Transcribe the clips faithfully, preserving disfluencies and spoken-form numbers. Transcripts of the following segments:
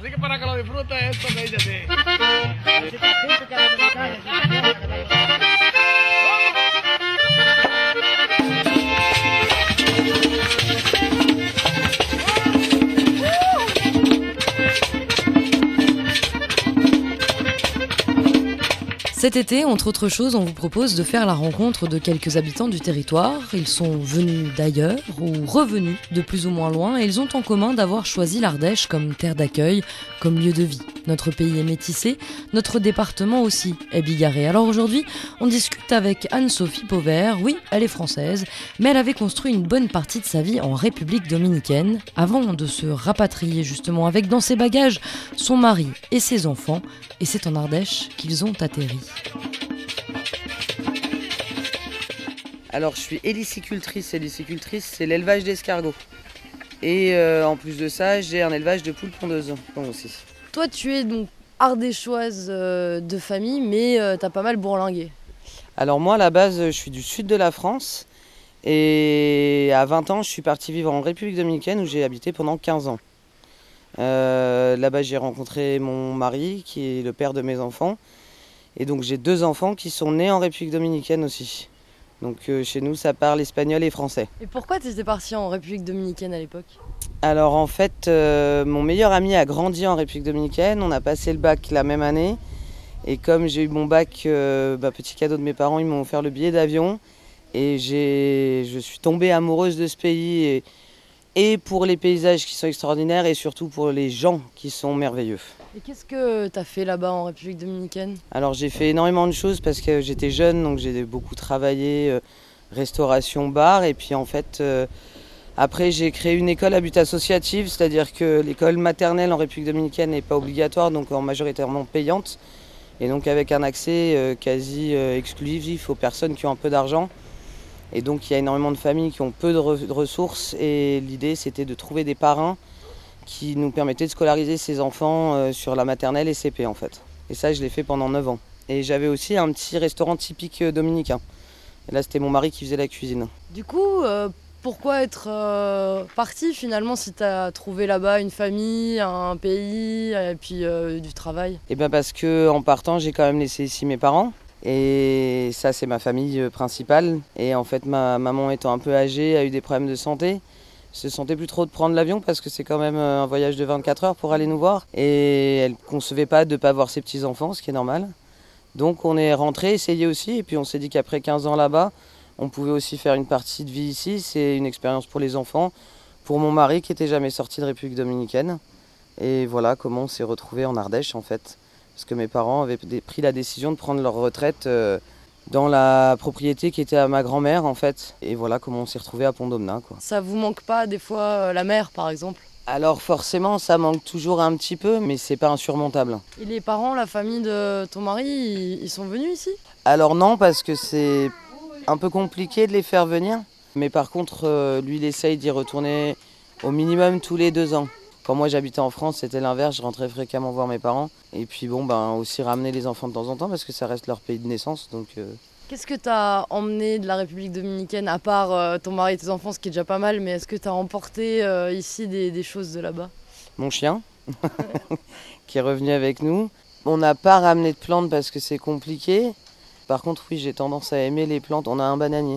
Así que para que lo disfrute esto que dice así. Cet été, entre autres choses, on vous propose de faire la rencontre de quelques habitants du territoire. Ils sont venus d'ailleurs ou revenus de plus ou moins loin et ils ont en commun d'avoir choisi l'Ardèche comme terre d'accueil, comme lieu de vie. Notre pays est métissé, notre département aussi est bigarré. Alors aujourd'hui, on discute avec Anne-Sophie Pauvert. Oui, elle est française, mais elle avait construit une bonne partie de sa vie en République dominicaine avant de se rapatrier justement avec dans ses bagages son mari et ses enfants. Et c'est en Ardèche qu'ils ont atterri. Alors je suis hélicicultrice. Hélicicultrice, c'est l'élevage d'escargots. Et euh, en plus de ça, j'ai un élevage de poules pondeuses aussi. Toi, tu es donc ardéchoise euh, de famille, mais euh, t'as pas mal bourlingué. Alors moi, à la base, je suis du sud de la France. Et à vingt ans, je suis partie vivre en République dominicaine où j'ai habité pendant quinze ans. Euh, là-bas, j'ai rencontré mon mari, qui est le père de mes enfants. Et donc j'ai deux enfants qui sont nés en République dominicaine aussi. Donc euh, chez nous, ça parle espagnol et français. Et pourquoi tu étais partie en République dominicaine à l'époque ? Alors en fait, euh, mon meilleur ami a grandi en République dominicaine. On a passé le bac la même année. Et comme j'ai eu mon bac, euh, bah, petit cadeau de mes parents, ils m'ont offert le billet d'avion. Et j'ai, je suis tombée amoureuse de ce pays. Et, et pour les paysages qui sont extraordinaires et surtout pour les gens qui sont merveilleux. Et qu'est-ce que tu as fait là-bas en République dominicaine ? Alors j'ai fait énormément de choses parce que j'étais jeune, donc j'ai beaucoup travaillé, euh, restauration, bar. Et puis en fait, euh, après j'ai créé une école à but associatif, c'est-à-dire que l'école maternelle en République dominicaine n'est pas obligatoire, donc en majoritairement payante. Et donc avec un accès euh, quasi euh, exclusif aux personnes qui ont un peu d'argent. Et donc il y a énormément de familles qui ont peu de, re- de ressources. Et l'idée c'était de trouver des parrains qui nous permettait de scolariser ses enfants euh, sur la maternelle et C P en fait. Et ça, je l'ai fait pendant neuf ans. Et j'avais aussi un petit restaurant typique euh, dominicain. Et là, c'était mon mari qui faisait la cuisine. Du coup, euh, pourquoi être euh, parti finalement si tu as trouvé là-bas une famille, un pays et puis euh, du travail ? Et bien parce qu'en partant, j'ai quand même laissé ici mes parents. Et ça, c'est ma famille euh, principale. Et en fait, ma maman étant un peu âgée, a eu des problèmes de santé. Je ne sentais plus trop de prendre l'avion parce que c'est quand même un voyage de vingt-quatre heures pour aller nous voir. Et elle ne concevait pas de ne pas voir ses petits-enfants, ce qui est normal. Donc on est rentré, essayé aussi. Et puis on s'est dit qu'après quinze ans là-bas, on pouvait aussi faire une partie de vie ici. C'est une expérience pour les enfants, pour mon mari qui n'était jamais sorti de République dominicaine. Et voilà comment on s'est retrouvés en Ardèche en fait. Parce que mes parents avaient pris la décision de prendre leur retraite euh, dans la propriété qui était à ma grand-mère en fait. Et voilà comment on s'est retrouvés à Pont-d'Aubenas, quoi. Ça vous manque pas des fois euh, la mer par exemple ? Alors forcément ça manque toujours un petit peu, mais c'est pas insurmontable. Et les parents, la famille de ton mari, ils, ils sont venus ici ? Alors non, parce que c'est un peu compliqué de les faire venir. Mais par contre, euh, lui il essaye d'y retourner au minimum tous les deux ans. Quand moi j'habitais en France, c'était l'inverse, je rentrais fréquemment voir mes parents. Et puis bon, ben aussi ramener les enfants de temps en temps parce que ça reste leur pays de naissance. Donc, euh... Qu'est-ce que tu as emmené de la République dominicaine, à part euh, ton mari et tes enfants, ce qui est déjà pas mal, mais est-ce que tu as emporté euh, ici des, des choses de là-bas ? Mon chien, qui est revenu avec nous. On n'a pas ramené de plantes parce que c'est compliqué. Par contre, oui, j'ai tendance à aimer les plantes. On a un bananier.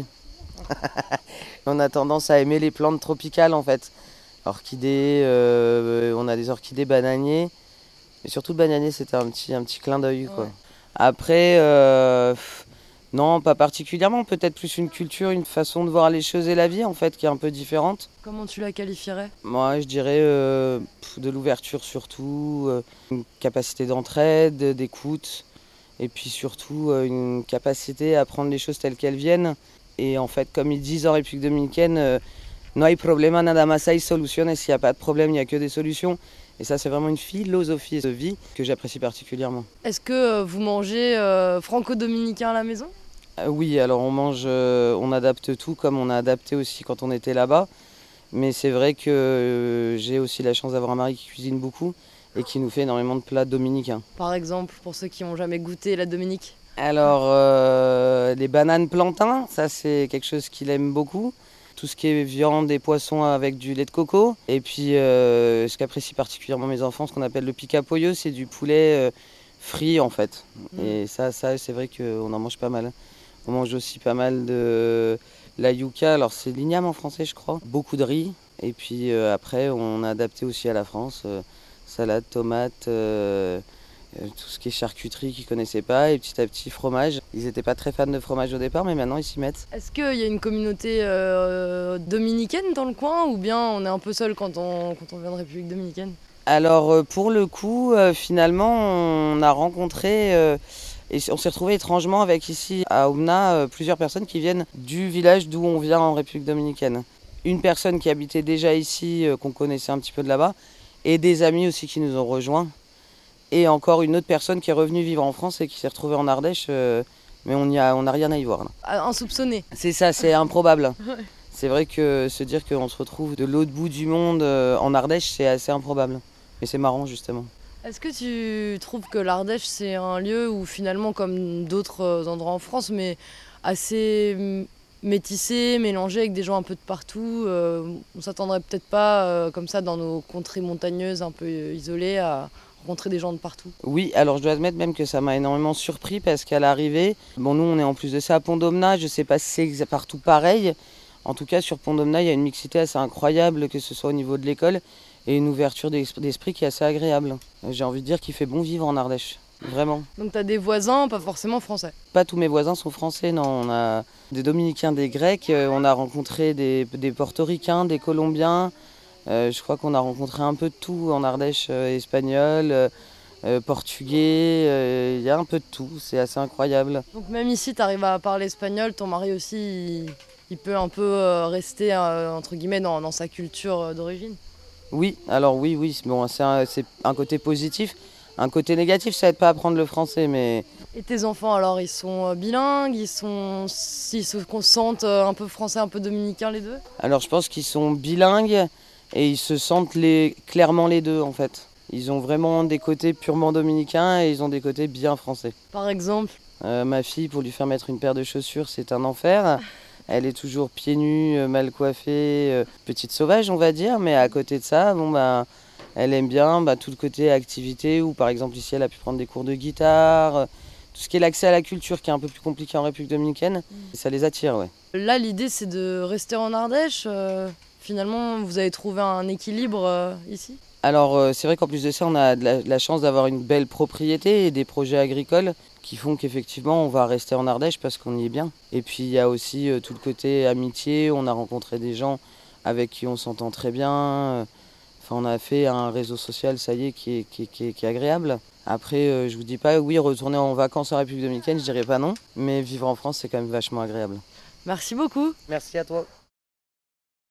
On a tendance à aimer les plantes tropicales en fait. Orchidées, euh, on a des orchidées bananiers. Et surtout le bananier, c'était un petit, un petit clin d'œil, quoi. Ouais. Après, euh, non, pas particulièrement. Peut-être plus une culture, une façon de voir les choses et la vie, en fait, qui est un peu différente. Comment tu la qualifierais ? Moi, je dirais euh, de l'ouverture surtout, euh, une capacité d'entraide, d'écoute. Et puis surtout, euh, une capacité à prendre les choses telles qu'elles viennent. Et en fait, comme ils disent en République dominicaine, euh, no hay problema, nada más hay soluciones. S'il n'y a pas de problème, il n'y a que des solutions. Et ça, c'est vraiment une philosophie de vie que j'apprécie particulièrement. Est-ce que euh, vous mangez euh, franco-dominicain à la maison ? Euh, oui, alors on mange, euh, on adapte tout comme on a adapté aussi quand on était là-bas. Mais c'est vrai que euh, j'ai aussi la chance d'avoir un mari qui cuisine beaucoup et qui nous fait énormément de plats dominicains. Par exemple, pour ceux qui n'ont jamais goûté la Dominique ? Alors, euh, les bananes plantains, ça c'est quelque chose qu'il aime beaucoup. tout ce qui est viande et poissons avec du lait de coco. Et puis euh, ce qu'apprécient particulièrement mes enfants, ce qu'on appelle le pica pollo, c'est du poulet euh, frit en fait. Mmh. Et ça, ça c'est vrai qu'on en mange pas mal. On mange aussi pas mal de la yuca, alors c'est l'igname en français je crois. Beaucoup de riz. Et puis euh, après on a adapté aussi à la France, euh, salade, tomate, euh, tout ce qui est charcuterie qu'ils ne connaissaient pas, et petit à petit fromage. Ils n'étaient pas très fans de fromage au départ, mais maintenant ils s'y mettent. Est-ce qu'il y a une communauté euh, dominicaine dans le coin, ou bien on est un peu seul quand on, quand on vient de République dominicaine? Alors pour le coup, euh, finalement, on a rencontré, euh, et on s'est retrouvé étrangement avec ici à Oumna, euh, plusieurs personnes qui viennent du village d'où on vient en République dominicaine. Une personne qui habitait déjà ici, euh, qu'on connaissait un petit peu de là-bas, et des amis aussi qui nous ont rejoints. Et encore une autre personne qui est revenue vivre en France et qui s'est retrouvée en Ardèche, euh, mais on n'y a, on n'a rien à y voir. Insoupçonné. C'est ça, c'est improbable. Ouais. C'est vrai que se dire qu'on se retrouve de l'autre bout du monde euh, en Ardèche, c'est assez improbable. Mais c'est marrant justement. Est-ce que tu trouves que l'Ardèche c'est un lieu où finalement, comme d'autres endroits en France, mais assez métissé, mélangé avec des gens un peu de partout, euh, on s'attendrait peut-être pas euh, comme ça dans nos contrées montagneuses un peu isolées à rencontrer des gens de partout? Oui, alors je dois admettre même que ça m'a énormément surpris parce qu'à l'arrivée, bon nous on est en plus de ça à Pont-d'Aubenas, je ne sais pas si c'est partout pareil. En tout cas sur Pont-d'Aubenas il y a une mixité assez incroyable, que ce soit au niveau de l'école, et une ouverture d'esprit qui est assez agréable. J'ai envie de dire qu'il fait bon vivre en Ardèche, vraiment. Donc tu as des voisins, pas forcément français? Pas tous mes voisins sont français, non. On a des Dominicains, des Grecs, on a rencontré des, des Portoricains, des Colombiens. Euh, je crois qu'on a rencontré un peu de tout en Ardèche, euh, espagnol, euh, portugais, il euh, y a un peu de tout, c'est assez incroyable. Donc même ici tu arrives à parler espagnol, ton mari aussi il, il peut un peu euh, rester euh, entre guillemets dans, dans sa culture euh, d'origine? Oui, alors oui, oui, bon, c'est un, un côté positif. Un côté négatif, ça aide pas à apprendre le français, mais... Et tes enfants, alors, ils sont bilingues, ils, sont, ils se sentent un peu français, un peu dominicains, les deux? Alors je pense qu'ils sont bilingues et ils se sentent les, clairement les deux, en fait. Ils ont vraiment des côtés purement dominicains et ils ont des côtés bien français. Par exemple? euh, Ma fille, pour lui faire mettre une paire de chaussures, c'est un enfer. Elle est toujours pieds nus, mal coiffée, euh, petite sauvage, on va dire, mais à côté de ça, bon bah... Elle aime bien bah, tout le côté activité où par exemple ici elle a pu prendre des cours de guitare, euh, tout ce qui est l'accès à la culture qui est un peu plus compliqué en République dominicaine, mmh. ça les attire. Ouais. Là l'idée c'est de rester en Ardèche, euh, finalement vous avez trouvé un équilibre euh, ici? Alors euh, c'est vrai qu'en plus de ça on a de la, de la chance d'avoir une belle propriété et des projets agricoles qui font qu'effectivement on va rester en Ardèche parce qu'on y est bien. Et puis il y a aussi euh, tout le côté amitié, on a rencontré des gens avec qui on s'entend très bien. Euh, Enfin, on a fait un réseau social, ça y est, qui est, qui est, qui est, qui est agréable. Après, euh, je vous dis pas, oui, retourner en vacances en République dominicaine, je dirais pas non. Mais vivre en France, c'est quand même vachement agréable. Merci beaucoup. Merci à toi.